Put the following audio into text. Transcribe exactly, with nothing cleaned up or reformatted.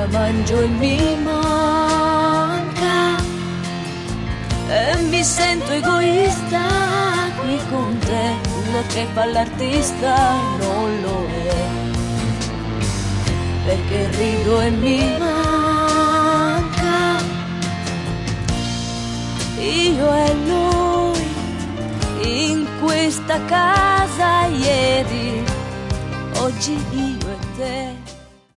la mangio e mi manca e mi sento egoista qui con te. Uno che fa l'artista non lo è, perché rido e mi manca io e lui in questa casa ieri, oggi io e te.